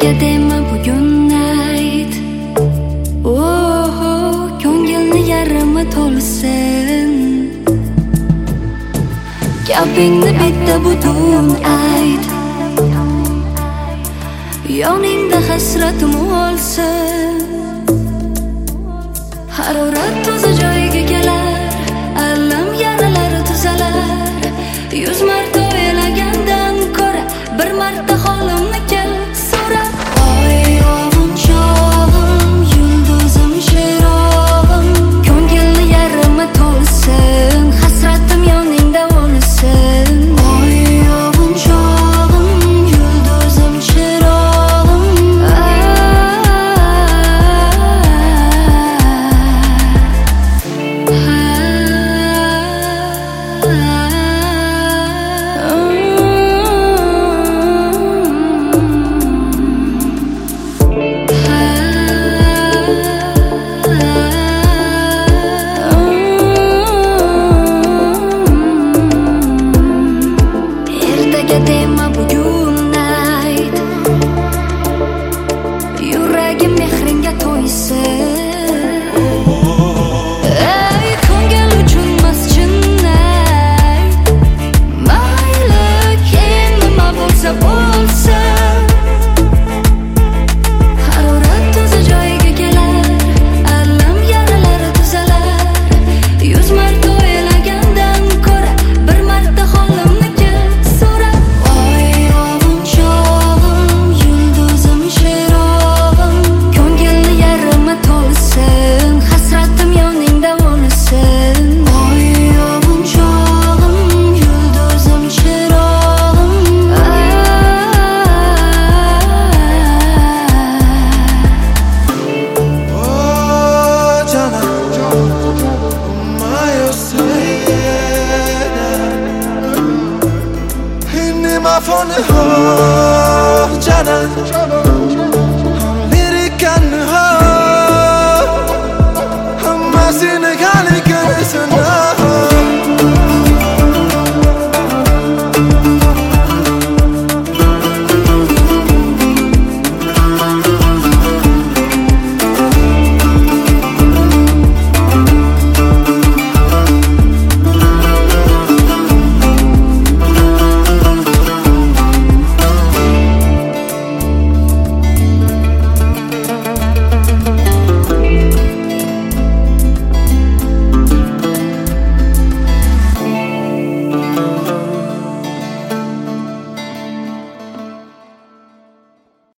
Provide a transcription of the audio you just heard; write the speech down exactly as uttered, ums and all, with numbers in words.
ertaga dema bugun ayt. Oh, ko'ngilni yarimi to'lsin. Gapingni bitta butun ayt. Yoningda hasratim o'lsin. Harorat o'zi joyiga kelar, alam yaralari tuzalar. Yuz marta o'ylagandan ko'ra bir marta holimni kel so'rab. Oy yog'im chog'im, yulduzim cherog'im, ko'ngilni yarimi to'lsin, hasratim yoningda o'lsin. Oy yog'im chog'im, yulduzim cherog'im, ertaga dema bugun ayt. Yuragim mehringga to'ysin. Ey ko'ngil uchun masjid ayt. Mayli keyin nima bo'lsa bo'lsin. Harorat o'zi joyiga kelar, alam yaralari tuzalar. Yuz marta o'ylagandan ko'ra bir marta holimni kel so'rab. Oy yog'im chog'im, yulduzim cherog'im, ko'ngilni yarimi to'lsin, hasratim yoningda o'lsin. Oy yog'im chog'im, yulduzim cherog'im, Oh canım, inni ma fone ho canım, lirikan ho, hammasini kali kelisina.